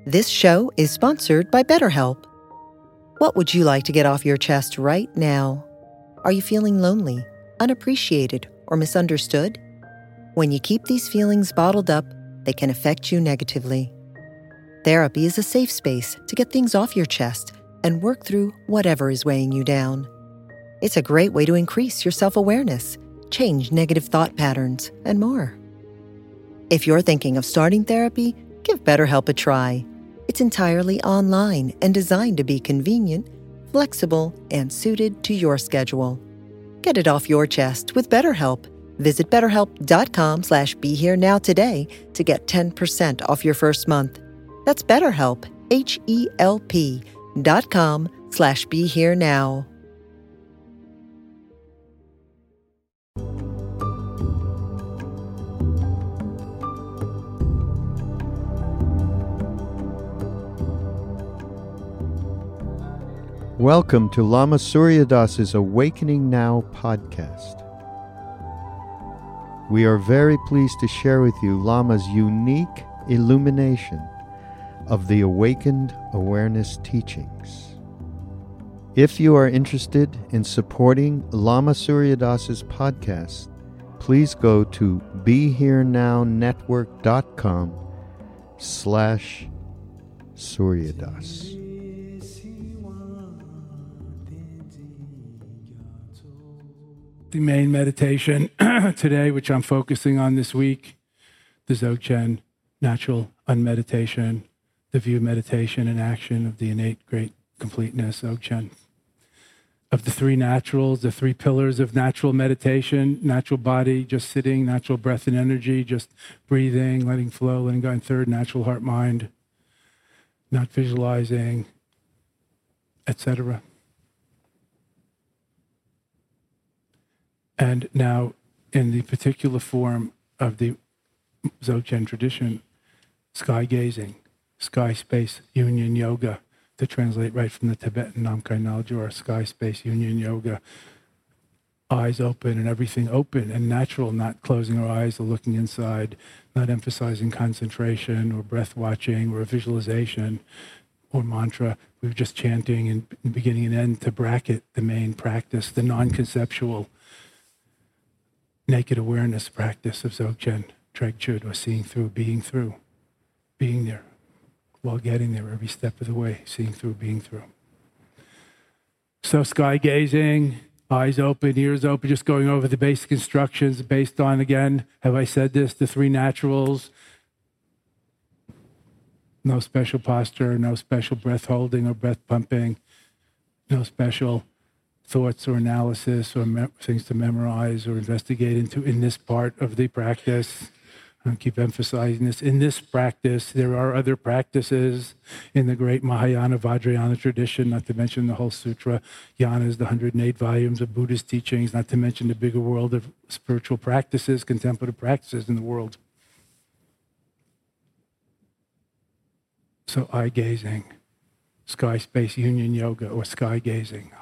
This show is sponsored by BetterHelp. What would you like to get off your chest right now? Are you feeling lonely, unappreciated, or misunderstood? When you keep these feelings bottled up, they can affect you negatively. Therapy is a safe space to get things off your chest and work through whatever is weighing you down. It's a great way to increase your self-awareness, change negative thought patterns, and more. If you're thinking of starting therapy, give BetterHelp a try. It's entirely online and designed to be convenient, flexible, and suited to your schedule. Get it off your chest with BetterHelp. Visit BetterHelp.com/BeHereNow today to get 10% off your first month. That's BetterHelp, HELP.com/BeHereNow. Welcome to Lama Surya Das's Awakening Now podcast. We are very pleased to share with you Lama's unique illumination of the Awakened Awareness teachings. If you are interested in supporting Lama Surya Das's podcast, please go to BeHereNow.com/Suryadas. The main meditation today, which I'm focusing on this week, the Dzogchen Natural Unmeditation, the view, meditation, and action of the innate great completeness, Dzogchen. Of the three naturals, the three pillars of natural meditation, natural body, just sitting, natural breath and energy, just breathing, letting flow, letting go, and third, natural heart, mind, not visualizing, etc. And now, in the particular form of the Dzogchen tradition, sky gazing, sky space union yoga, to translate right from the Tibetan Namkhai Naljor, sky space union yoga, eyes open and everything open and natural, not closing our eyes or looking inside, not emphasizing concentration or breath watching or visualization or mantra. We were just chanting in beginning and end to bracket the main practice, the non-conceptual naked awareness practice of Dzogchen, Tregchud, or seeing through, being there, while getting there every step of the way, seeing through, being through. So sky gazing, eyes open, ears open, just going over the basic instructions based on, again, have I said this, the three naturals. No special posture, no special breath holding or breath pumping, no special thoughts or analysis or things to memorize or investigate into in this part of the practice. I keep emphasizing this. In this practice, there are other practices in the great Mahayana Vajrayana tradition, not to mention the whole Sutra Yanas, the 108 volumes of Buddhist teachings, not to mention the bigger world of spiritual practices, contemplative practices in the world. So eye gazing, sky space union yoga, or sky gazing.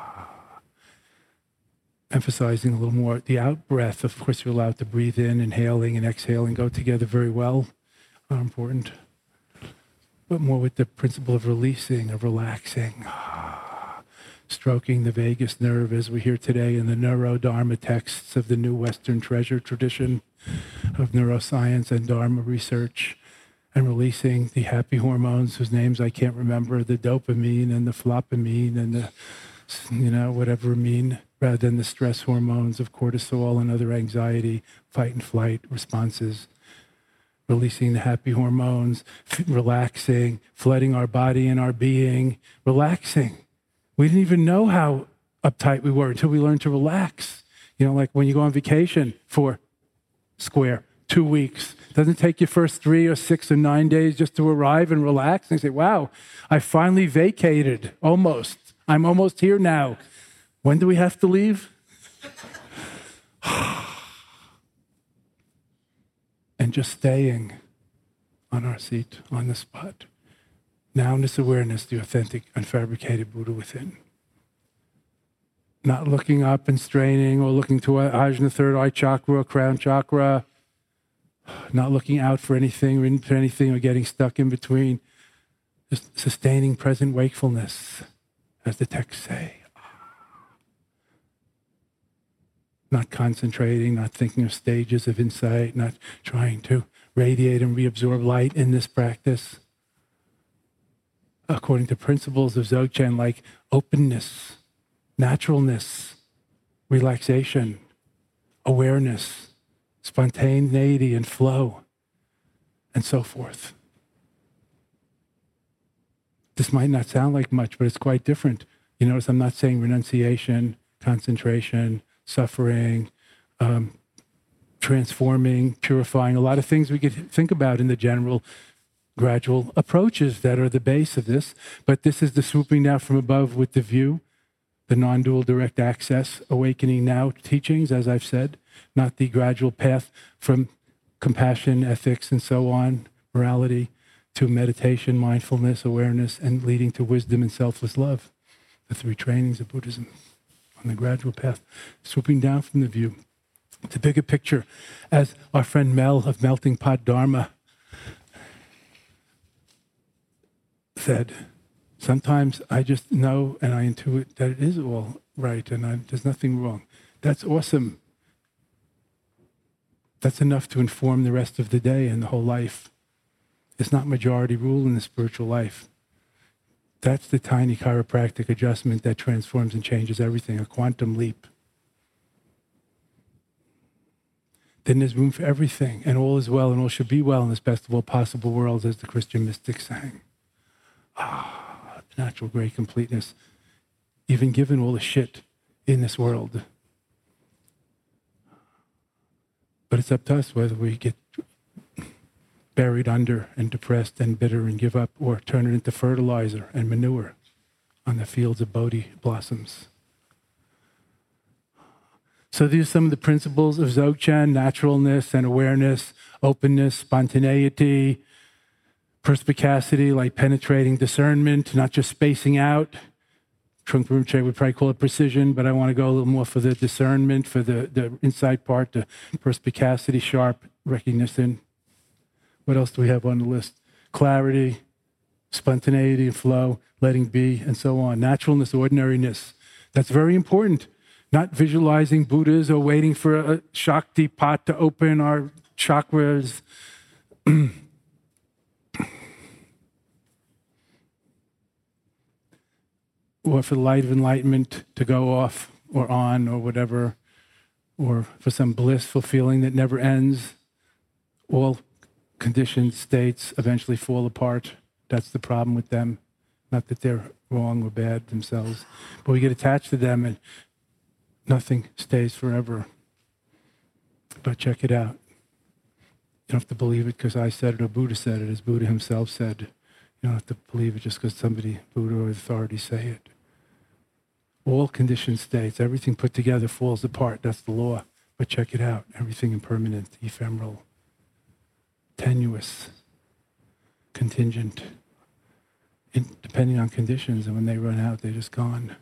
Emphasizing a little more the out breath. Of course, you're allowed to breathe in, inhaling and exhaling go together very well. Important. But more with the principle of releasing, of relaxing. Stroking the vagus nerve, as we hear today in the Neurodharma texts of the New Western Treasure tradition of neuroscience and Dharma research. And releasing the happy hormones whose names I can't remember, the dopamine and the flopamine and the, whatever amine, rather than the stress hormones of cortisol and other anxiety, fight and flight responses. Releasing the happy hormones, relaxing, flooding our body and our being, relaxing. We didn't even know how uptight we were until we learned to relax. Like when you go on vacation for 2 weeks. Doesn't take you first 3 or 6 or 9 days just to arrive and relax and say, wow, I finally vacated, almost. I'm almost here now. When do we have to leave? And just staying on our seat, on the spot. Nowness awareness, the authentic, unfabricated Buddha within. Not looking up and straining or looking to Ajna third eye chakra, crown chakra. Not looking out for anything or into anything or getting stuck in between. Just sustaining present wakefulness, as the texts say. Not concentrating, not thinking of stages of insight, not trying to radiate and reabsorb light in this practice. According to principles of Dzogchen, like openness, naturalness, relaxation, awareness, spontaneity and flow, and so forth. This might not sound like much, but it's quite different. You notice I'm not saying renunciation, concentration, suffering, transforming, purifying, a lot of things we could think about in the general gradual approaches that are the base of this. But this is the swooping down from above with the view, the non-dual direct access, awakening now teachings, as I've said, not the gradual path from compassion, ethics, and so on, morality, to meditation, mindfulness, awareness, and leading to wisdom and selfless love. The three trainings of Buddhism on the gradual path, swooping down from the view. The bigger picture, as our friend Mel of Melting Pot Dharma said, sometimes I just know and I intuit that it is all right and there's nothing wrong. That's awesome. That's enough to inform the rest of the day and the whole life. It's not majority rule in the spiritual life. That's the tiny chiropractic adjustment that transforms and changes everything, a quantum leap. Then there's room for everything, and all is well, and all should be well in this best of all possible worlds, as the Christian mystics sang. The natural great completeness, even given all the shit in this world. But it's up to us whether we get buried under and depressed and bitter and give up, or turn it into fertilizer and manure on the fields of Bodhi blossoms. So these are some of the principles of Dzogchen: naturalness and awareness, openness, spontaneity, perspicacity, like penetrating discernment, not just spacing out. Trungpa Rinpoche would probably call it precision, but I want to go a little more for the discernment, for the insight part, the perspicacity, sharp recognition. What else do we have on the list? Clarity, spontaneity and flow, letting be, and so on. Naturalness, ordinariness. That's very important. Not visualizing Buddhas or waiting for a Shakti pot to open our chakras. Or for the light of enlightenment to go off or on or whatever, or for some blissful feeling that never ends. All conditioned states eventually fall apart. That's the problem with them. Not that they're wrong or bad themselves, but we get attached to them and nothing stays forever. But check it out. You don't have to believe it because I said it or Buddha said it, as Buddha himself said. You don't have to believe it just because somebody, Buddha or authority, say it. All conditioned states, everything put together falls apart. That's the law. But check it out. Everything impermanent, ephemeral, tenuous, contingent, depending on conditions. And when they run out, they're just gone.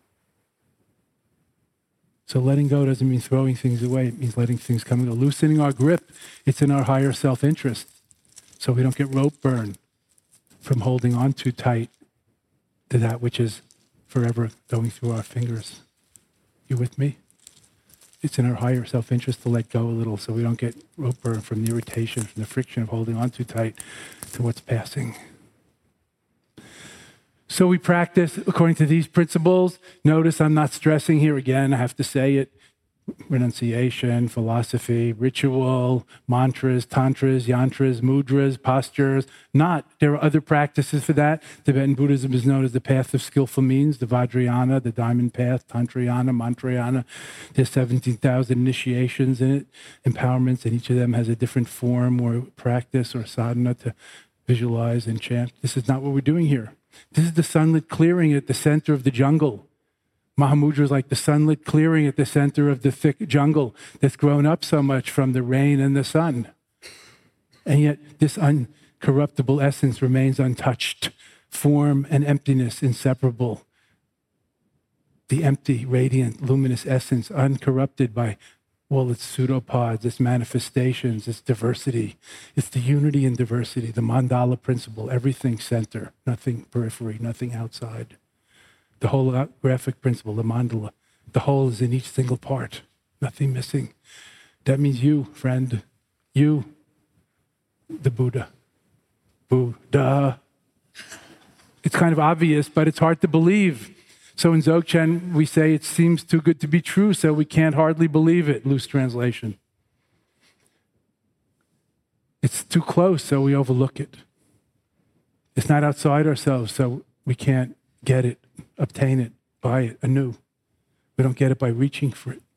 So letting go doesn't mean throwing things away. It means letting things come and go. Loosening our grip. It's in our higher self-interest. So we don't get rope burn from holding on too tight to that which is forever going through our fingers. You with me? It's in our higher self-interest to let go a little so we don't get rope burn from the irritation, from the friction of holding on too tight to what's passing. So we practice according to these principles. Notice I'm not stressing here again. I have to say it. Renunciation, philosophy, ritual, mantras, tantras, yantras, mudras, postures. There are other practices for that. Tibetan Buddhism is known as the path of skillful means, the Vajrayana, the diamond path, Tantrayana, Mantrayana. There's 17,000 initiations in it, empowerments, and each of them has a different form or practice or sadhana to visualize and chant. This is not what we're doing here. This is the sunlit clearing at the center of the jungle. Mahamudra is like the sunlit clearing at the center of the thick jungle that's grown up so much from the rain and the sun. And yet this uncorruptible essence remains untouched. Form and emptiness inseparable. The empty, radiant, luminous essence uncorrupted by all its pseudopods, its manifestations, its diversity. It's the unity in diversity, the mandala principle, everything center, nothing periphery, nothing outside. The holographic principle, the mandala, the whole is in each single part, nothing missing. That means you, friend, you, the Buddha. Buddha. It's kind of obvious, but it's hard to believe. So in Dzogchen, we say it seems too good to be true, so we can't hardly believe it, loose translation. It's too close, so we overlook it. It's not outside ourselves, so we can't get it, obtain it, buy it anew. We don't get it by reaching for it.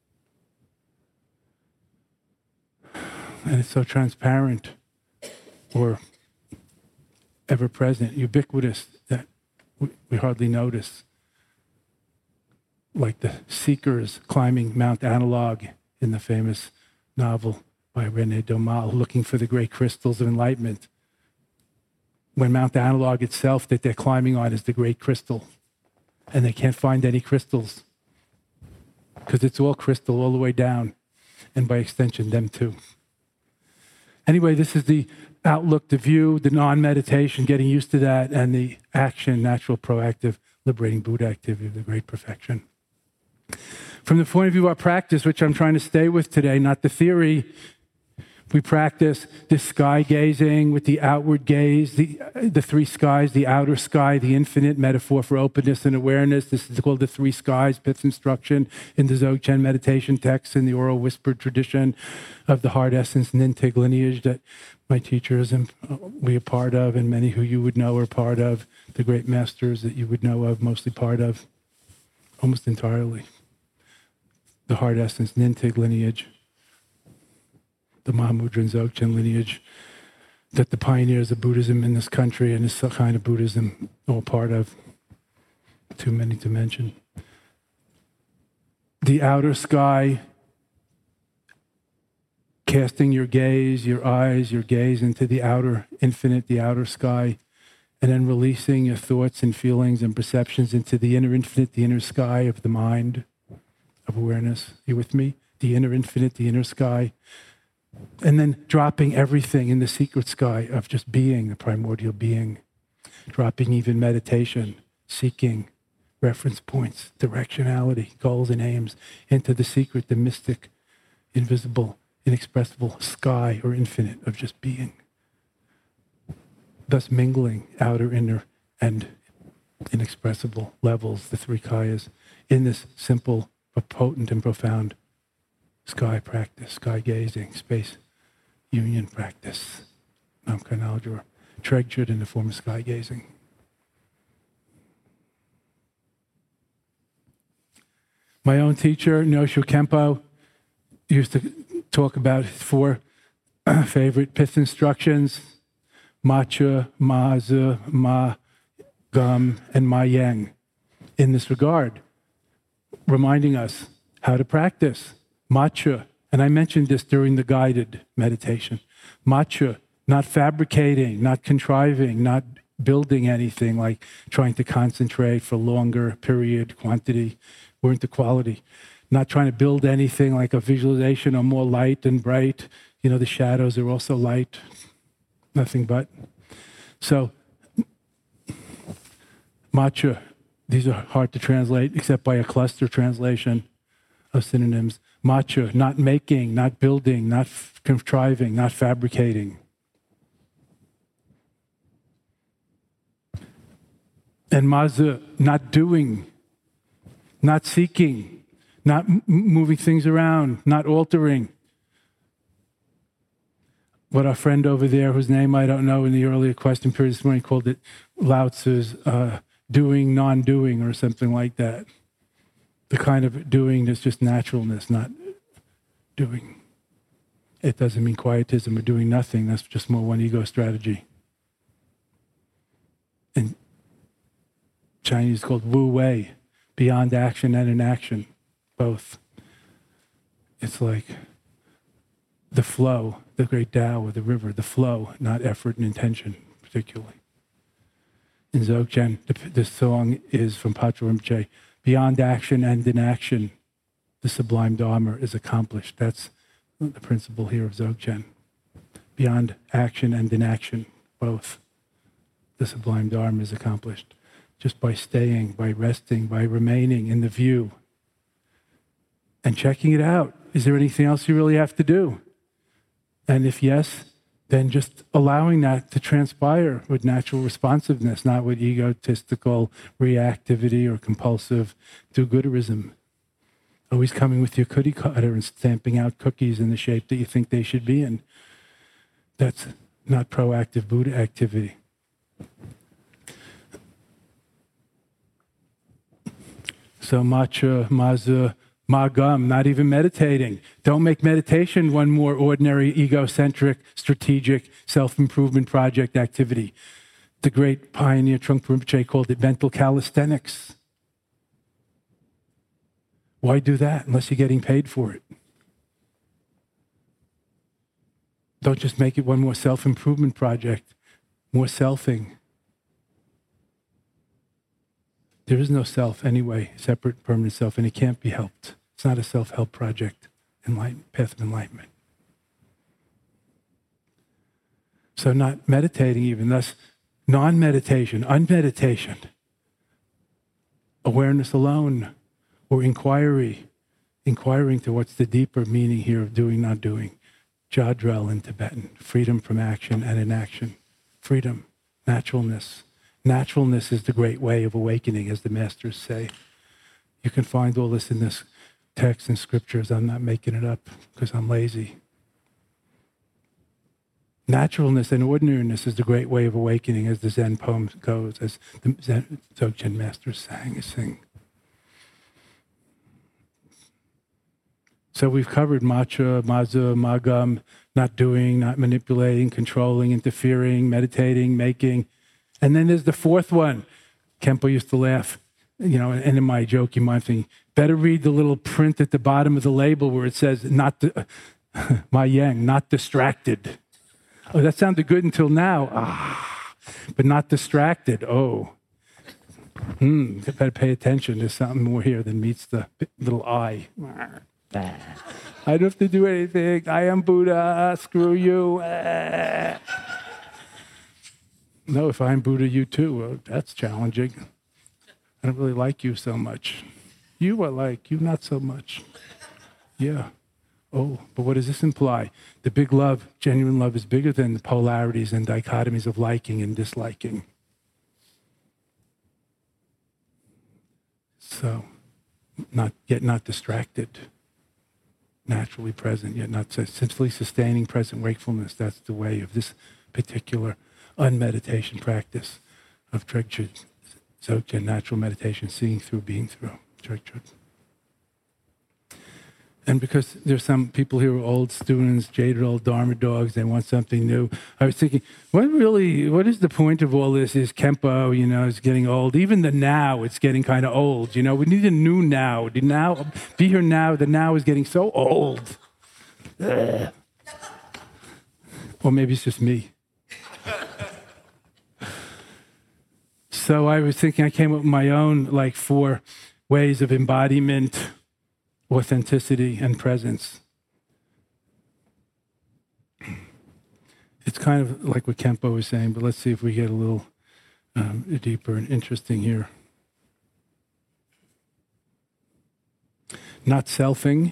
And it's so transparent or ever-present, ubiquitous, that we hardly notice. Like the seekers climbing Mount Analog in the famous novel by René Daumal, looking for the great crystals of enlightenment. When Mount Analog itself that they're climbing on is the great crystal, and they can't find any crystals because it's all crystal all the way down, and by extension, them too. Anyway, this is the outlook, the view, the non-meditation, getting used to that, and the action, natural, proactive, liberating Buddha activity of the great perfection. From the point of view of our practice, which I'm trying to stay with today, not the theory, we practice this sky gazing with the outward gaze, the three skies, the outer sky, the infinite, metaphor for openness and awareness. This is called the three skies, Pith instruction in the Dzogchen meditation texts in the oral whispered tradition of the heart essence Nintig lineage that my teachers and we are part of, and many who you would know are part of, the great masters that you would know of, mostly part of, almost entirely. The heart essence Nintig lineage, the Mahamudra and Dzogchen lineage that the pioneers of Buddhism in this country and this kind of Buddhism all part of. Too many to mention. The outer sky, casting your gaze, your eyes, your gaze into the outer infinite, the outer sky, and then releasing your thoughts and feelings and perceptions into the inner infinite, the inner sky of the mind, of awareness. You with me? The inner infinite, the inner sky. And then dropping everything in the secret sky of just being, the primordial being. Dropping even meditation, seeking reference points, directionality, goals and aims into the secret, the mystic, invisible, inexpressible sky or infinite of just being. Thus mingling outer, inner, and inexpressible levels, the three kayas, in this simple but potent and profound sky practice, sky gazing, space union practice, Namkha Nalgyor, treasured in the form of sky gazing. My own teacher, Nosho Kempo, used to talk about his four favorite pith instructions: Macha, Ma Zu, Ma Gum, and Ma Yang, in this regard, reminding us how to practice. Macha, and I mentioned this during the guided meditation. Macha, not fabricating, not contriving, not building anything, like trying to concentrate for longer period, quantity, or into quality. Not trying to build anything like a visualization or more light and bright. You know, the shadows are also light, nothing but. So, Macha, these are hard to translate except by a cluster translation of synonyms. Macha, not making, not building, not contriving, not fabricating. And Ma Zu, not doing, not seeking, not moving things around, not altering. What our friend over there, whose name I don't know in the earlier question period this morning, called it Lao Tzu's doing, non-doing, or something like that. The kind of doing that's just naturalness, not doing. It doesn't mean quietism or doing nothing. That's just more one ego strategy. In Chinese, it's called Wu Wei, beyond action and inaction, both. It's like the flow, the great Tao of the river, the flow, not effort and intention, particularly. In Dzogchen, the song is from Patrul Rinpoche, beyond action and inaction, the sublime Dharma is accomplished. That's the principle here of Dzogchen. Beyond action and inaction, both, the sublime Dharma is accomplished. Just by staying, by resting, by remaining in the view and checking it out. Is there anything else you really have to do? And if yes, then just allowing that to transpire with natural responsiveness, not with egotistical reactivity or compulsive do-gooderism. Always coming with your cookie cutter and stamping out cookies in the shape that you think they should be in. That's not proactive Buddha activity. So macha, maza, magam, not even meditating. Don't make meditation one more ordinary, egocentric, strategic, self-improvement project activity. The great pioneer Trungpa Rinpoche called it mental calisthenics. Why do that unless you're getting paid for it? Don't just make it one more self-improvement project, more selfing. There is no self anyway, separate, permanent self, and it can't be helped. It's not a self-help project, path of enlightenment. So not meditating even, thus non-meditation, unmeditation, awareness alone, or inquiring to what's the deeper meaning here of doing, not doing. Jadrel in Tibetan, freedom from action and inaction. Freedom, naturalness. Naturalness is the great way of awakening, as the masters say. You can find all this in this text and scriptures. I'm not making it up because I'm lazy. Naturalness and ordinariness is the great way of awakening, as the Zen poem goes, as the Zen Dzogchen masters sing. So we've covered macha, maza, magam, not doing, not manipulating, controlling, interfering, meditating, making. And then there's the fourth one. Kempo used to laugh, and in my joking mind thing, better read the little print at the bottom of the label where it says, Ma Yang, not distracted. Oh, that sounded good until now. But not distracted. Oh. Better pay attention. There's something more here than meets the little eye. I don't have to do anything. I am Buddha. Screw you. No, if I'm Buddha, you too. Well, that's challenging. I don't really like you so much. You I like, you not so much. Yeah. Oh, but what does this imply? The big love, genuine love, is bigger than the polarities and dichotomies of liking and disliking. So, not distracted. Naturally present, yet not simply sustaining present wakefulness. That's the way of this particular unmeditation practice of Trungpa Dzogchen, natural meditation, seeing through, being through. Trungpa. And because there's some people here who are old students, jaded old Dharma dogs, they want something new. I was thinking, what is the point of all this? Is Kempo, is getting old. Even the now, it's getting kind of old. We need a new now. The now, be here now. The now is getting so old. Ugh. Or maybe it's just me. So I was thinking, I came up with my own 4 ways of embodiment, authenticity, and presence. It's kind of like what Kempo was saying, but let's see if we get a little deeper and interesting here. Not selfing,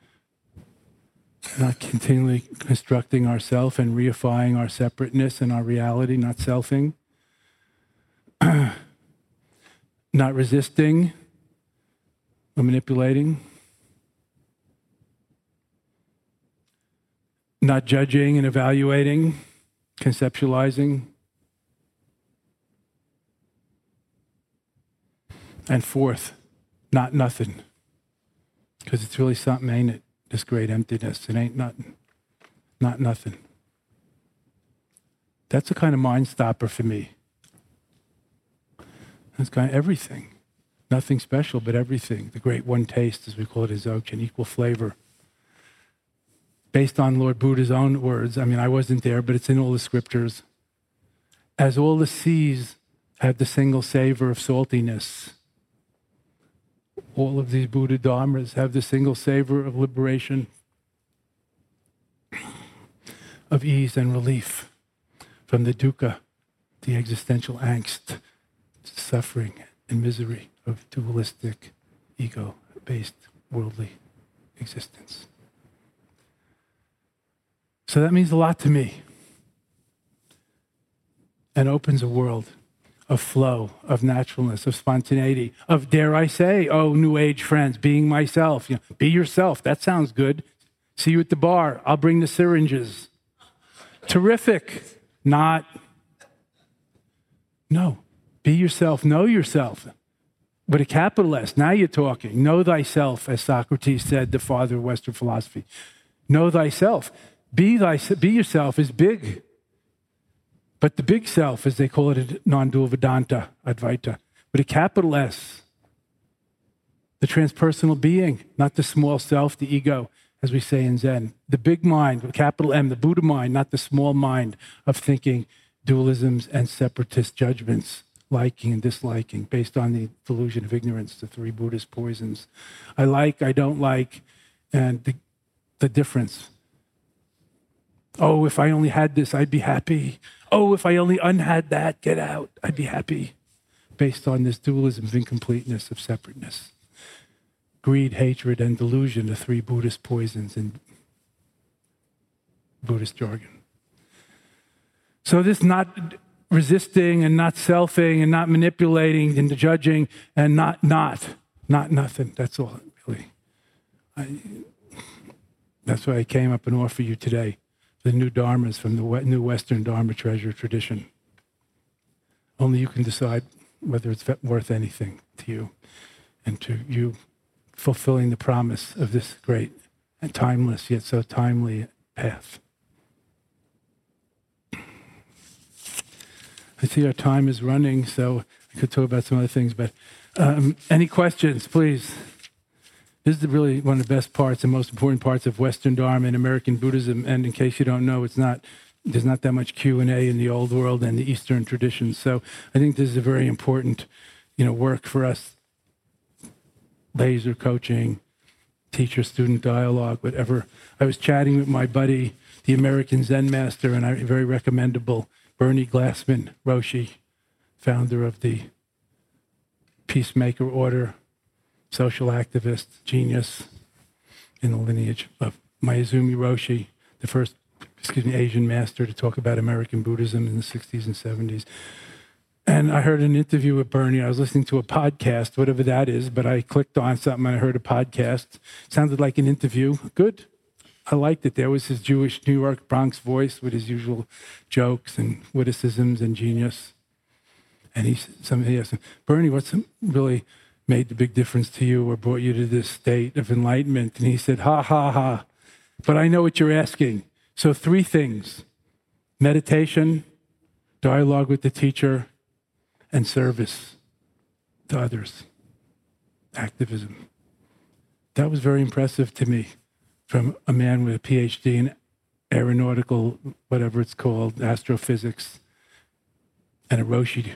not continually constructing ourself and reifying our separateness and our reality, not selfing. Not resisting or manipulating. Not judging and evaluating, conceptualizing. And fourth, not nothing. Because it's really something, ain't it? This great emptiness. It ain't nothing. Not nothing. That's a kind of mind stopper for me. It's kind of everything. Nothing special, but everything. The great one taste, as we call it in Dzogchen, equal flavor. Based on Lord Buddha's own words. I wasn't there, but it's in all the scriptures. As all the seas have the single savor of saltiness, all of these Buddha Dharmas have the single savor of liberation, of ease and relief from the dukkha, the existential angst, suffering and misery of dualistic, ego-based, worldly existence. So that means a lot to me, and opens a world of flow, of naturalness, of spontaneity, of, dare I say, oh, New Age friends, being myself. Be yourself. That sounds good. See you at the bar. I'll bring the syringes. Terrific. Not. No. Be yourself. Know yourself. With a capital S. Now you're talking. Know thyself, as Socrates said, the father of Western philosophy. Know thyself. Be yourself is big. But the big self, as they call it, non-dual Vedanta, Advaita, with a capital S, the transpersonal being, not the small self, the ego, as we say in Zen. The big mind, with a capital M, the Buddha mind, not the small mind of thinking dualisms and separatist judgments, liking and disliking, based on the delusion of ignorance, the three Buddhist poisons. I like, I don't like, and the difference. Oh, if I only had this, I'd be happy. Oh, if I only unhad that, get out, I'd be happy. Based on this dualism of incompleteness, of separateness. Greed, hatred, and delusion, the three Buddhist poisons in Buddhist jargon. So this not resisting and not selfing and not manipulating and judging and not nothing. That's all, really. That's why I came up and offer you today the new dharmas from the new Western Dharma treasure tradition. Only you can decide whether it's worth anything to you and to you fulfilling the promise of this great and timeless yet so timely path. I see our time is running, so I could talk about some other things, but any questions, please? This is really one of the best parts and most important parts of Western Dharma and American Buddhism. And in case you don't know, there's not that much Q&A in the old world and the Eastern traditions. So I think this is a very important, work for us. Laser coaching, teacher-student dialogue, whatever. I was chatting with my buddy, the American Zen master, and very recommendable, Bernie Glassman Roshi, founder of the Peacemaker Order, social activist, genius in the lineage of Mayuzumi Roshi, the first, Asian master to talk about American Buddhism in the 60s and 70s. And I heard an interview with Bernie. I was listening to a podcast, whatever that is, but I clicked on something and I heard a podcast. It sounded like an interview. Good. I liked it. There was his Jewish New York Bronx voice with his usual jokes and witticisms and genius. And he asked him, Bernie, what's really made the big difference to you or brought you to this state of enlightenment? And he said, ha, ha, ha. But I know what you're asking. So 3 things: meditation, dialogue with the teacher, and service to others, activism. That was very impressive to me from a man with a PhD in aeronautical, whatever it's called, astrophysics, and a Roshi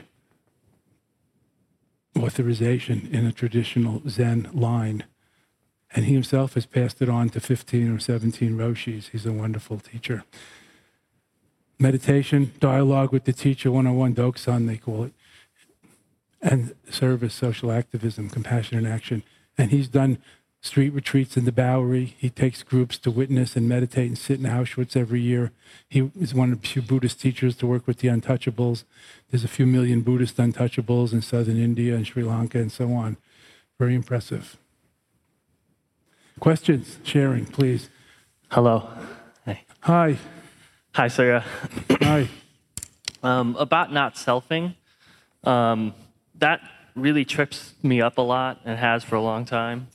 authorization in a traditional Zen line. And he himself has passed it on to 15 or 17 Roshis. He's a wonderful teacher. Meditation, dialogue with the teacher, one-on-one Doksan, they call it. And service, social activism, compassion and action. And he's done street retreats in the Bowery. He takes groups to witness and meditate and sit in Auschwitz every year. He is one of the few Buddhist teachers to work with the untouchables. There's a few million Buddhist untouchables in southern India and Sri Lanka and so on. Very impressive. Questions, sharing, please. Hello. Hey. Hi. Hi, Surya. Hi. About not selfing, that really trips me up a lot and has for a long time.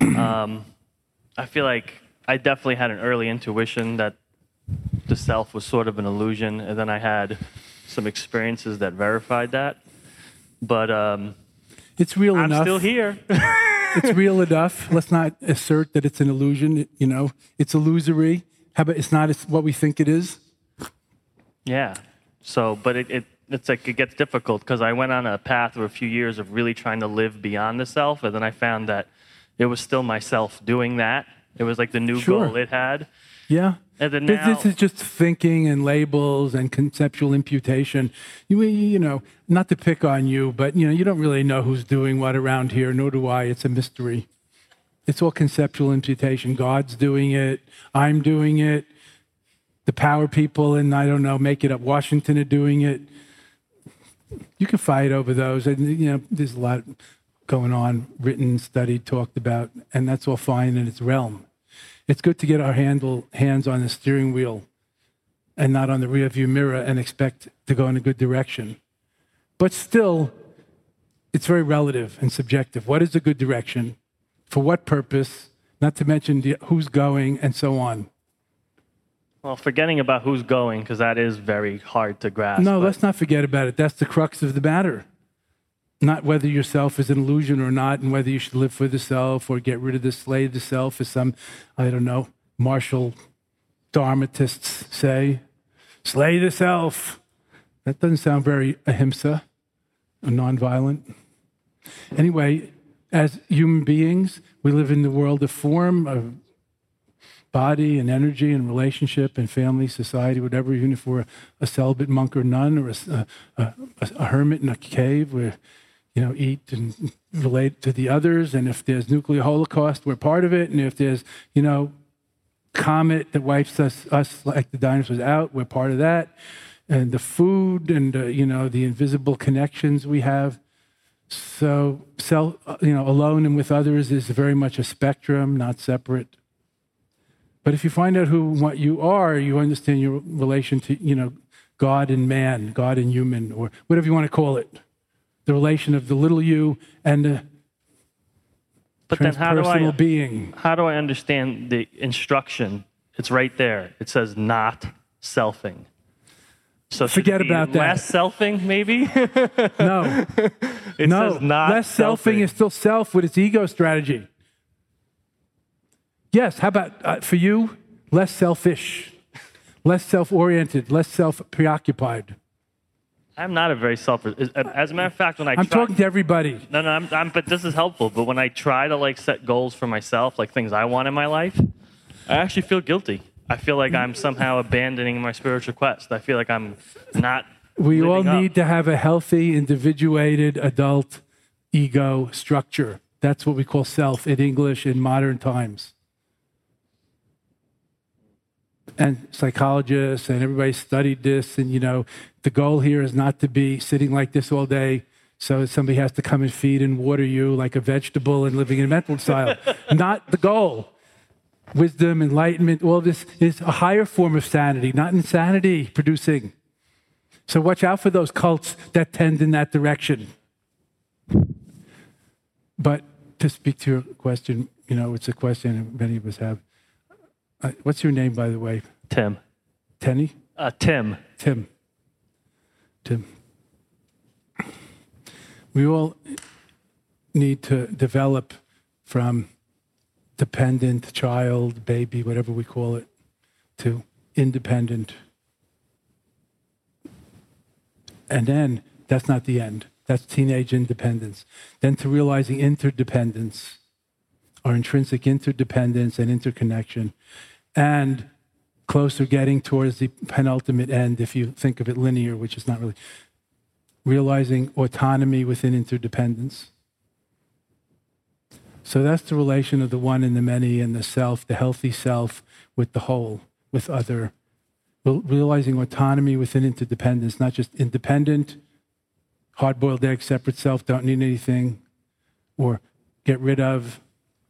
I feel like I definitely had an early intuition that the self was sort of an illusion, and then I had some experiences that verified that. But it's real I'm enough. still here. It's real enough. Let's not assert that it's an illusion. It's illusory. How about it's not what we think it is? Yeah. So, but it's like it gets difficult because I went on a path for a few years of really trying to live beyond the self, and then I found that it was still myself doing that. It was like the new goal it had. Yeah. And then This is just thinking and labels and conceptual imputation. You know, not to pick on you, but you don't really know who's doing what around here, nor do I. It's a mystery. It's all conceptual imputation. God's doing it. I'm doing it. The power people in, I don't know, make it up, Washington are doing it. You can fight over those. And, there's a lot going on, written, studied, talked about, and that's all fine in its realm. It's good to get our hands on the steering wheel and not on the rearview mirror and expect to go in a good direction. But still, it's very relative and subjective. What is a good direction? For what purpose? Not to mention who's going and so on. Well, forgetting about who's going, because that is very hard to grasp. No, let's not forget about it. That's the crux of the matter. Not whether yourself is an illusion or not, and whether you should live for the self or get rid of the slave the self, as some, I don't know, martial dharmatists say. Slay the self. That doesn't sound very ahimsa, or nonviolent. Anyway, as human beings, we live in the world of form, of body and energy and relationship and family, society, whatever, even if we're a celibate monk or nun or a hermit in a cave where, eat and relate to the others. And if there's nuclear holocaust, we're part of it. And if there's, comet that wipes us like the dinosaurs out, we're part of that. And the food and, the invisible connections we have. So, alone and with others is very much a spectrum, not separate. But if you find out who and what you are, you understand your relation to, God and man, God and human, or whatever you want to call it. The relation of the little you and the transpersonal being. How do I understand the instruction? It's right there. It says not selfing. So forget about that. Less selfing, maybe? No. It says not less selfing is still self with its ego strategy. Yes, how about for you, less selfish, less self-oriented, less self-preoccupied? I'm not a very selfish. As a matter of fact, when I'm talking to everybody. No, but this is helpful. But when I try to set goals for myself, like things I want in my life, I actually feel guilty. I feel like I'm somehow abandoning my spiritual quest. I feel like I'm not. We all need to have a healthy, individuated, adult ego structure. That's what we call self in English in modern times. And psychologists and everybody studied this. And, the goal here is not to be sitting like this all day. So somebody has to come and feed and water you like a vegetable and living in a mental style. Not the goal. Wisdom, enlightenment, all this is a higher form of sanity, not insanity producing. So watch out for those cults that tend in that direction. But to speak to your question, it's a question many of us have. What's your name, by the way? Tim. Tenny? Tim. Tim. We all need to develop from dependent child, baby, whatever we call it, to independent. And then that's not the end. That's teenage independence. Then to realizing interdependence, our intrinsic interdependence and interconnection, and closer getting towards the penultimate end, if you think of it linear, which is not really, realizing autonomy within interdependence. So that's the relation of the one and the many and the self, the healthy self with the whole, with other. Realizing autonomy within interdependence, not just independent, hard-boiled egg, separate self, don't need anything, or get rid of.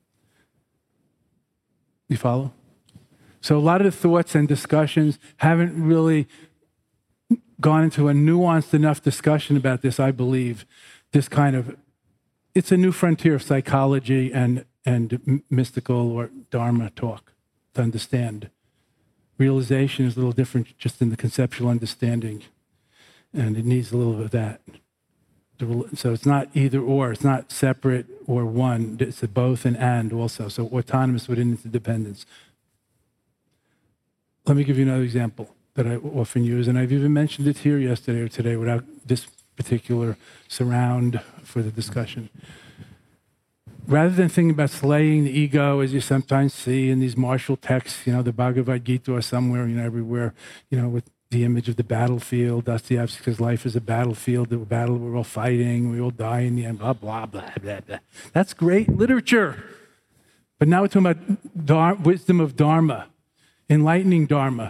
You follow? So a lot of the thoughts and discussions haven't really gone into a nuanced enough discussion about this, I believe. This kind of, it's a new frontier of psychology and mystical or Dharma talk to understand. Realization is a little different just in the conceptual understanding, and it needs a little of that. So it's not either or, it's not separate or one, it's a both and also. So autonomous within interdependence. Let me give you another example. that I often use, and I've even mentioned it here yesterday or today without this particular surround for the discussion. Rather than thinking about slaying the ego, as you sometimes see in these martial texts, the Bhagavad Gita or somewhere, everywhere, with the image of the battlefield, Dostoevsky's life is a battlefield, the battle we're all fighting, we all die in the end, blah, blah, blah, blah, blah. That's great literature. But now we're talking about wisdom of Dharma, enlightening Dharma.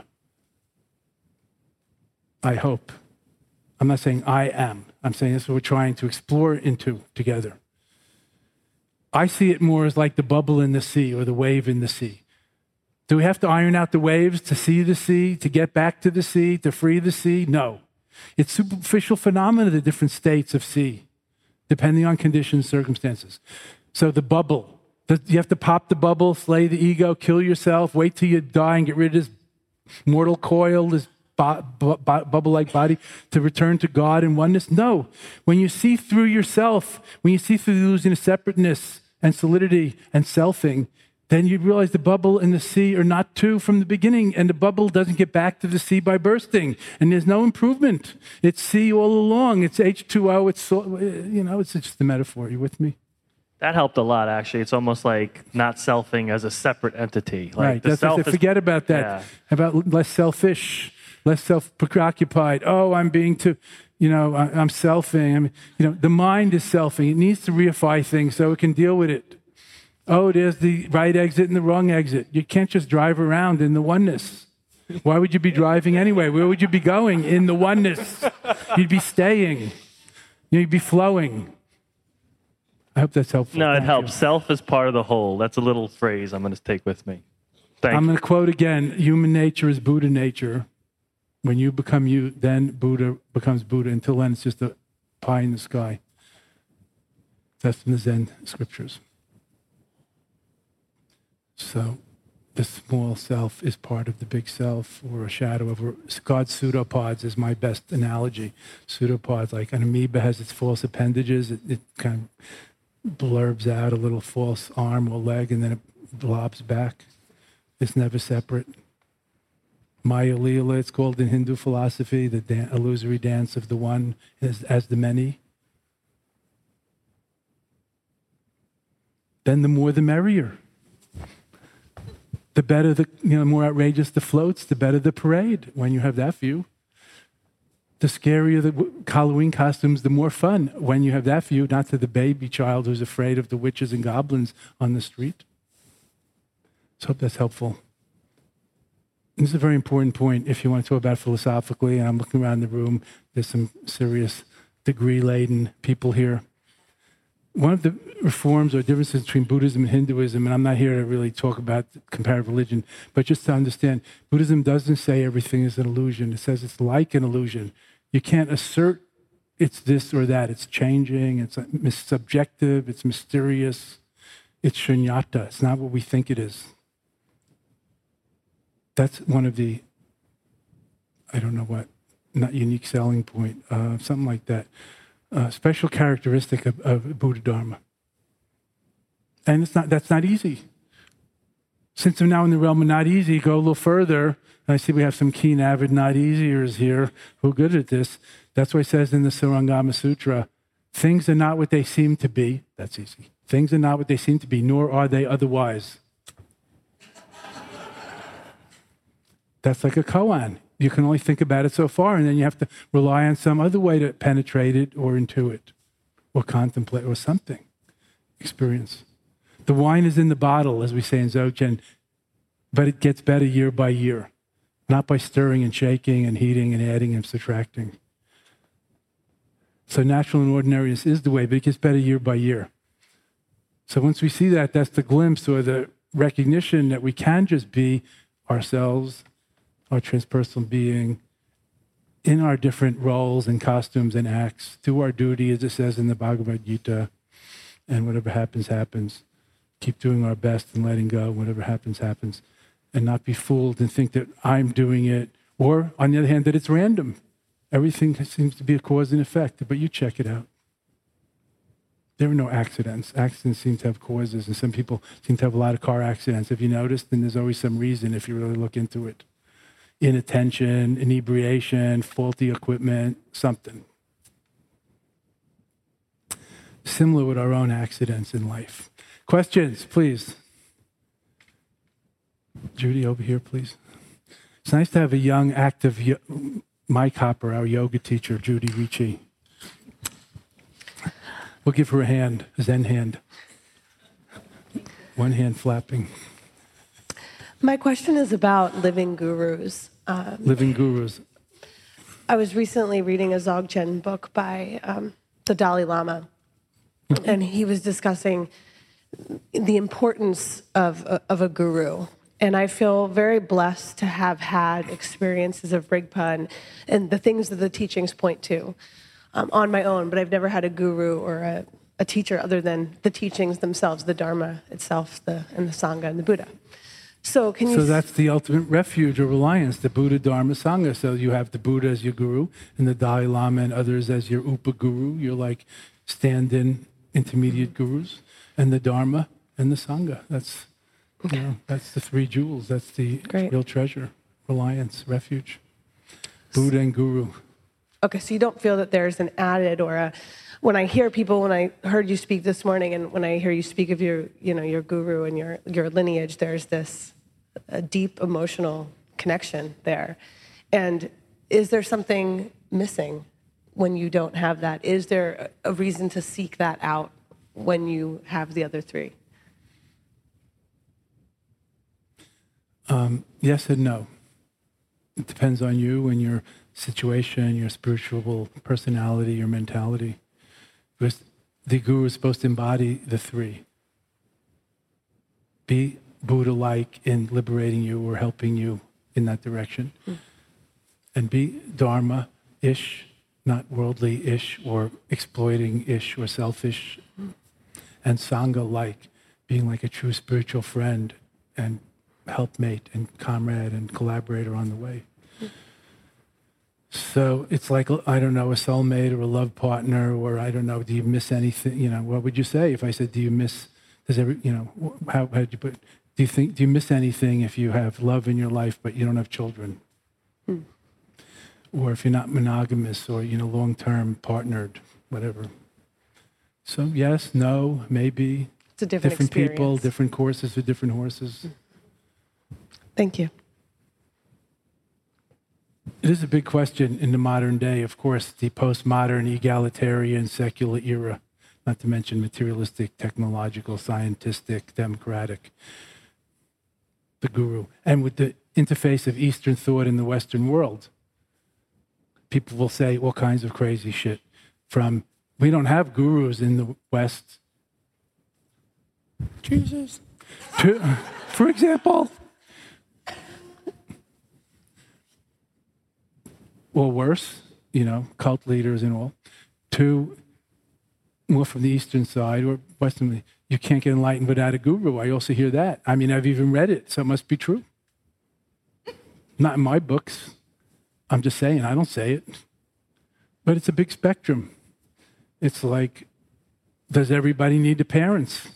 I hope. I'm not saying I am. I'm saying this is what we're trying to explore into together. I see it more as like the bubble in the sea or the wave in the sea. Do we have to iron out the waves to see the sea, to get back to the sea, to free the sea? No. It's superficial phenomena, the different states of sea, depending on conditions, circumstances. So the bubble, you have to pop the bubble, slay the ego, kill yourself, wait till you die and get rid of this mortal coil, this bubble-like body to return to God and oneness? No. When you see through yourself, when you see through the illusion of separateness and solidity and selfing, then you realize the bubble and the sea are not two from the beginning, and the bubble doesn't get back to the sea by bursting, and there's no improvement. It's sea all along. It's H2O. It's just a metaphor. Are you with me? That helped a lot, actually. It's almost like not selfing as a separate entity. Like right. Forget about that. Yeah. About less selfish, less self-preoccupied. Oh, I'm being too, I'm selfing. The mind is selfing. It needs to reify things so it can deal with it. Oh, there's the right exit and the wrong exit. You can't just drive around in the oneness. Why would you be driving anyway? Where would you be going? In the oneness. You'd be staying. You'd be flowing. I hope that's helpful. No, it helps. Self is part of the whole. That's a little phrase I'm going to take with me. I'm going to quote again. Human nature is Buddha nature. When you become you, then Buddha becomes Buddha. Until then, it's just a pie in the sky. That's from the Zen scriptures. So the small self is part of the big self, or a shadow of God's pseudopods is my best analogy. Pseudopods, like an amoeba has its false appendages. It kind of blurbs out a little false arm or leg, and then it blobs back. It's never separate. Maya Leela, it's called in Hindu philosophy, the illusory dance of the one as the many. Then the more the merrier. The better the more outrageous the floats, the better the parade when you have that view. The scarier the Halloween costumes, the more fun when you have that view, not to the baby child who's afraid of the witches and goblins on the street. So I hope that's helpful. This is a very important point if you want to talk about it philosophically, and I'm looking around the room, there's some serious degree-laden people here. One of the reforms or differences between Buddhism and Hinduism, and I'm not here to really talk about comparative religion, but just to understand, Buddhism doesn't say everything is an illusion. It says it's like an illusion. You can't assert it's this or that. It's changing, it's subjective, it's mysterious, it's shunyata. It's not what we think it is. That's one of the, not unique selling point, something like that. Special characteristic of Buddha Dharma. And that's not easy. Since we're now in the realm of not easy, go a little further. And I see we have some keen, avid not easiers here who are good at this. That's why it says in the Surangama Sutra, things are not what they seem to be. That's easy. Things are not what they seem to be, nor are they otherwise. That's like a koan. You can only think about it so far, and then you have to rely on some other way to penetrate it or intuit or contemplate or something. Experience. The wine is in the bottle, as we say in Dzogchen, but it gets better year by year, not by stirring and shaking and heating and adding and subtracting. So natural and ordinariness is the way, but it gets better year by year. So once we see that, that's the glimpse or the recognition that we can just be ourselves, our transpersonal being, in our different roles and costumes and acts, do our duty, as it says in the Bhagavad Gita, and whatever happens, happens. Keep doing our best and letting go. Whatever happens, happens. And not be fooled and think that I'm doing it, or, on the other hand, that it's random. Everything seems to be a cause and effect, but you check it out. There are no accidents. Accidents seem to have causes, and some people seem to have a lot of car accidents. If you notice, then there's always some reason if you really look into it. inattention, inebriation, faulty equipment, something. Similar with our own accidents in life. Questions, please. Judy, over here, please. It's nice to have a young, active Mike Hopper, our yoga teacher, Judy Ricci. We'll give her a hand, a Zen hand. One hand flapping. My question is about living gurus. Living gurus. I was recently reading a Dzogchen book by the Dalai Lama, and he was discussing the importance of a guru. And I feel very blessed to have had experiences of Rigpa and the things that the teachings point to on my own, but I've never had a guru or a teacher other than the teachings themselves, the Dharma itself, and the Sangha and the Buddha. So can you... So that's the ultimate refuge or reliance, the Buddha, Dharma, Sangha. So you have the Buddha as your guru and the Dalai Lama and others as your Upa-guru. You're like stand-in intermediate gurus, and the Dharma and the Sangha. That's, you know, that's the three jewels. That's the real treasure, reliance, refuge. Buddha and guru. Okay, so you don't feel that there's an added or a... When I hear people, when I heard you speak this morning, and when I hear you speak of your guru and your lineage, there's this a deep emotional connection there. And is there something missing when you don't have that? Is there a reason to seek that out when you have the other three? Yes and no. It depends on you and your situation, your spiritual personality, your mentality. Because the guru is supposed to embody the three. Be Buddha-like in liberating you or helping you in that direction. And be Dharma-ish, not worldly-ish or exploiting-ish or selfish. And Sangha-like, being like a true spiritual friend and helpmate and comrade and collaborator on the way. So it's like, I don't know, a soulmate or a love partner, or I don't know, do you miss anything? You know, what would you say if I said, do you miss, how did you put, do you miss anything if you have love in your life, but you don't have children? Or if you're not monogamous or, long-term partnered, whatever. So yes, no, maybe. It's a different people, different courses for different horses. Thank you. It is a big question in the modern day, of course, the postmodern, egalitarian, secular era, not to mention materialistic, technological, scientific, democratic, the guru. And with the interface of Eastern thought in the Western world, people will say all kinds of crazy shit from, we don't have gurus in the West. Jesus. For example, or worse, cult leaders and all, to more from the Eastern side or Western, you can't get enlightened without a guru. I also hear that. I mean, I've even read it, so it must be true. Not in my books. I'm just saying, I don't say it. But it's a big spectrum. It's like, does everybody need the parents?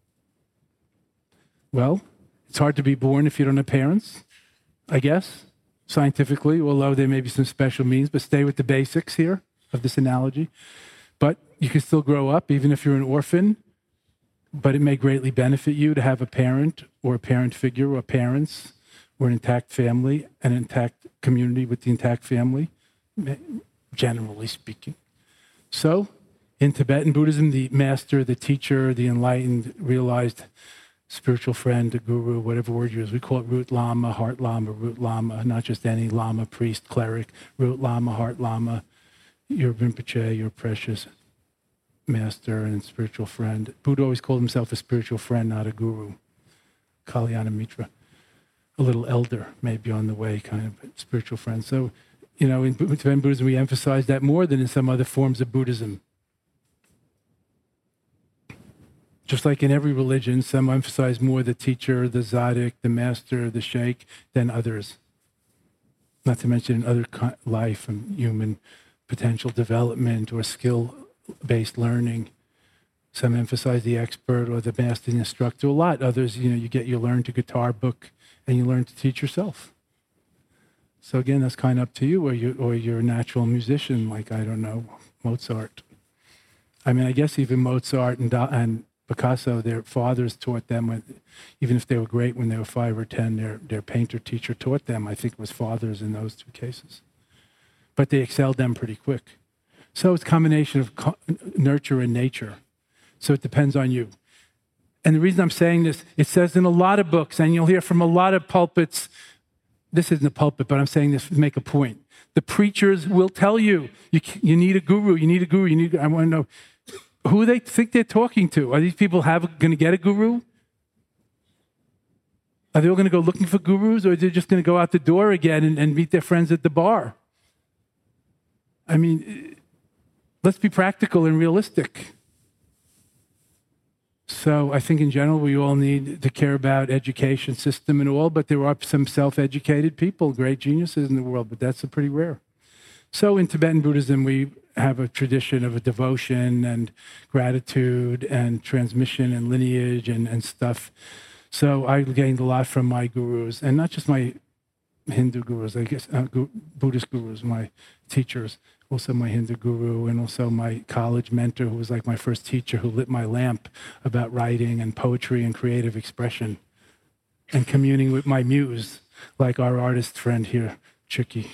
Well, it's hard to be born if you don't have parents, I guess. Scientifically, although there may be some special means, but stay with the basics here of this analogy. But you can still grow up, even if you're an orphan, but it may greatly benefit you to have a parent or a parent figure or parents or an intact family, an intact community with the intact family, generally speaking. So in Tibetan Buddhism, the master, the teacher, the enlightened, realized spiritual friend, a guru, whatever word you use. We call it root lama, heart lama, not just any lama, priest, cleric, root lama, heart lama, your Rinpoche, your precious master and spiritual friend. Buddha always called himself a spiritual friend, not a guru. Kalyana Mitra, a little elder, maybe on the way, kind of spiritual friend. So, in Tibetan Buddhism, we emphasize that more than in some other forms of Buddhism. Just like in every religion, some emphasize more the teacher, the tzaddik, the master, the sheikh than others. Not to mention in other life and human potential development or skill-based learning. Some emphasize the expert or the master instructor a lot. Others, you learn to guitar book and you learn to teach yourself. So again, that's kind of up to you, or you're a natural musician, like, I don't know, Mozart. I mean, I guess even Mozart and Picasso, their fathers taught them, even if they were great when they were 5 or 10, their painter teacher taught them. I think it was fathers in those 2 cases. But they excelled them pretty quick. So it's a combination of nurture and nature. So it depends on you. And the reason I'm saying this, it says in a lot of books, and you'll hear from a lot of pulpits, this isn't a pulpit, but I'm saying this to make a point. The preachers will tell you, you need a guru, you need a guru, I want to know, who they think they're talking to. Are these people going to get a guru? Are they all going to go looking for gurus, or are they just going to go out the door again and meet their friends at the bar? I mean, let's be practical and realistic. So I think in general we all need to care about education system and all, but there are some self-educated people, great geniuses in the world, but that's pretty rare. So in Tibetan Buddhism, we have a tradition of a devotion and gratitude and transmission and lineage and stuff. So I gained a lot from my gurus, and not just my Hindu gurus, I guess, Buddhist gurus, my teachers, also my Hindu guru, and also my college mentor, who was like my first teacher, who lit my lamp about writing and poetry and creative expression and communing with my muse, like our artist friend here, Chicky.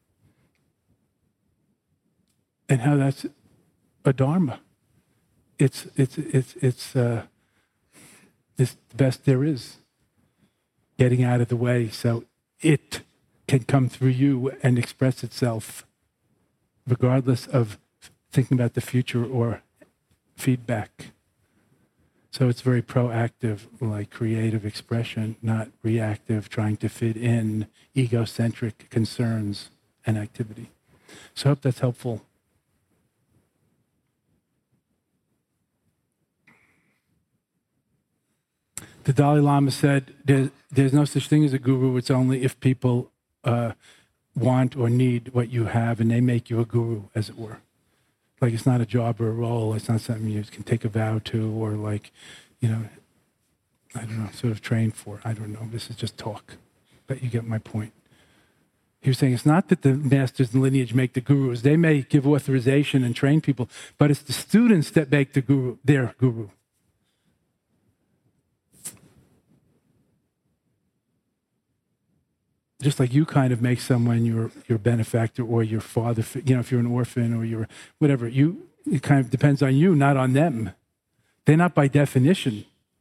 And how that's a dharma. It's the best there is. Getting out of the way so it can come through you and express itself, regardless of thinking about the future or feedback. So it's very proactive, like creative expression, not reactive, trying to fit in egocentric concerns and activity. So I hope that's helpful. The Dalai Lama said there's no such thing as a guru. It's only if people want or need what you have and they make you a guru, as it were. Like, it's not a job or a role. It's not something you can take a vow to or, like, I don't know, sort of train for. I don't know. This is just talk. But you get my point. He was saying it's not that the masters in lineage make the gurus. They may give authorization and train people, but it's the students that make the guru, their guru. Just like you kind of make someone your benefactor or your father, if you're an orphan or you're whatever, it kind of depends on you, not on them. They're not by definition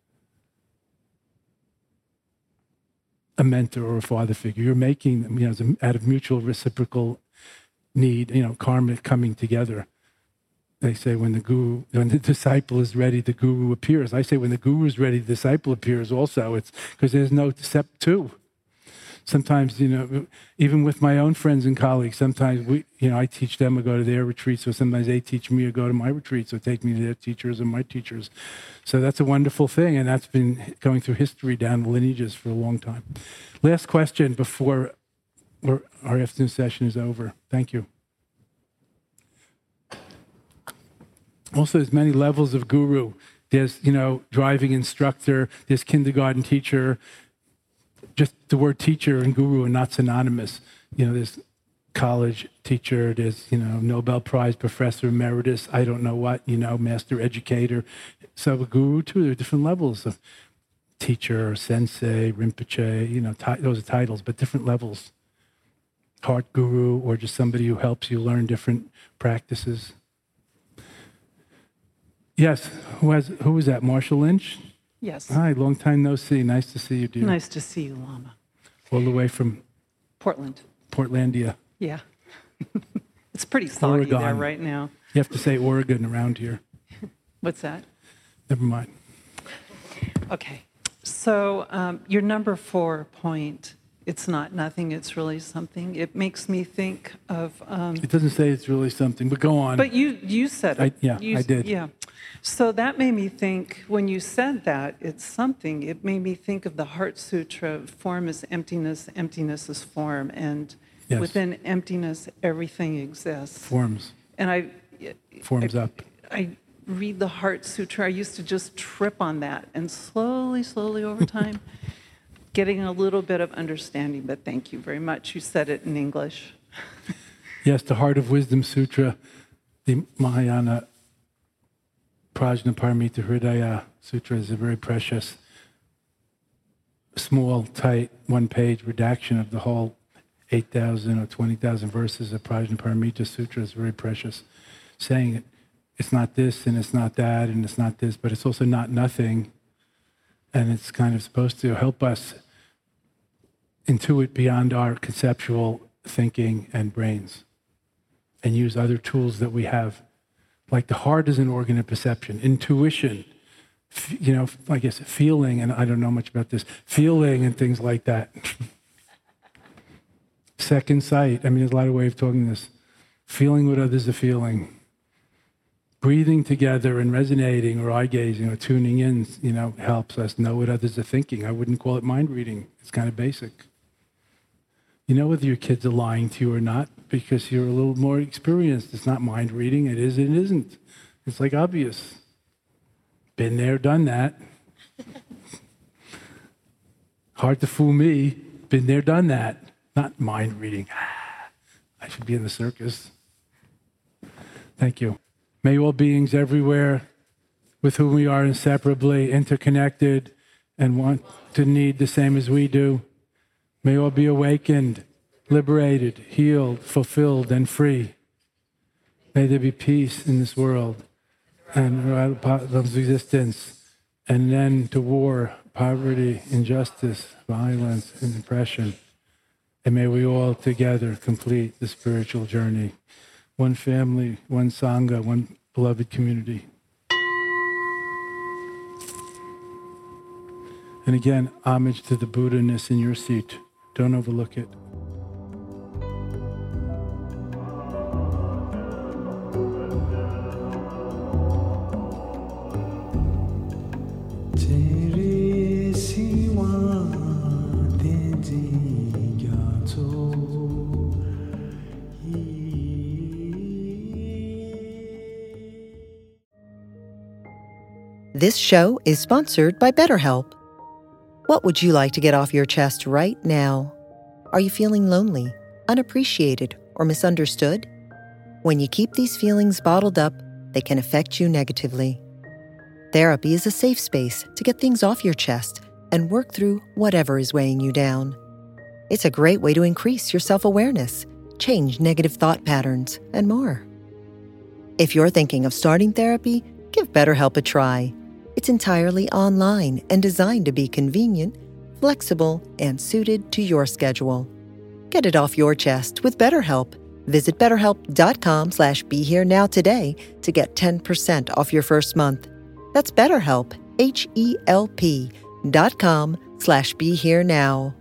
a mentor or a father figure. You're making them, out of mutual reciprocal need, karma coming together. They say when the disciple is ready, the guru appears. I say when the guru is ready, the disciple appears also. It's because there's no step 2. Sometimes, even with my own friends and colleagues, sometimes I teach them to go to their retreats, or sometimes they teach me to go to my retreats, or take me to their teachers and my teachers. So that's a wonderful thing, and that's been going through history down the lineages for a long time. Last question before our afternoon session is over. Thank you. Also, there's many levels of guru. There's, driving instructor, there's kindergarten teacher. Just the word teacher and guru are not synonymous. There's college teacher, there's, Nobel Prize professor emeritus, I don't know what, master educator. So a guru too, there are different levels of teacher, sensei, Rinpoche, those are titles, but different levels. Heart guru, or just somebody who helps you learn different practices. Yes, who was that, Marshall Lynch? Yes. Hi, long time no see. Nice to see you, dear. Nice to see you, Lama. All the way from Portland. Portlandia. Yeah. It's pretty soggy there right now. You have to say Oregon around here. What's that? Never mind. Okay. So your number 4 point, it's not nothing, it's really something. It makes me think of... it doesn't say it's really something, but go on. But you said it. I did. Yeah. So that made me think, when you said that, it's something, it made me think of the Heart Sutra, form is emptiness, emptiness is form, and within emptiness, everything exists. Forms. And Forms up. I read the Heart Sutra. I used to just trip on that, and slowly over time, getting a little bit of understanding, but thank you very much. You said it in English. Yes, the Heart of Wisdom Sutra, the Mahayana Prajnaparamita Hridaya Sutra is a very precious, small, tight, one-page redaction of the whole 8,000 or 20,000 verses of Prajnaparamita Sutra. Is very precious, saying it's not this and it's not that and it's not this, but it's also not nothing. And it's kind of supposed to help us intuit beyond our conceptual thinking and brains and use other tools that we have. Like the heart is an organ of perception, intuition, I guess feeling, and I don't know much about this, feeling and things like that. Second sight, there's a lot of ways of talking this. Feeling what others are feeling. Breathing together and resonating or eye gazing or tuning in, helps us know what others are thinking. I wouldn't call it mind reading. It's kind of basic. You know whether your kids are lying to you or not because you're a little more experienced. It's not mind reading. It is, it isn't. It's like obvious. Been there, done that. Hard to fool me. Been there, done that. Not mind reading. I should be in the circus. Thank you. May all beings everywhere with whom we are inseparably interconnected and want to need the same as we do, may all be awakened, liberated, healed, fulfilled, and free. May there be peace in this world and of existence, and an end to war, poverty, injustice, violence, and oppression. And may we all together complete the spiritual journey. One family, one Sangha, one beloved community. And again, homage to the Buddha-ness in your seat. Don't overlook it. This show is sponsored by BetterHelp. What would you like to get off your chest right now? Are you feeling lonely, unappreciated, or misunderstood? When you keep these feelings bottled up, they can affect you negatively. Therapy is a safe space to get things off your chest and work through whatever is weighing you down. It's a great way to increase your self-awareness, change negative thought patterns, and more. If you're thinking of starting therapy, give BetterHelp a try. It's entirely online and designed to be convenient, flexible, and suited to your schedule. Get it off your chest with BetterHelp. Visit BetterHelp.com/BeHereNow today to get 10% off your first month. That's BetterHelp, HELP.com/BeHereNow.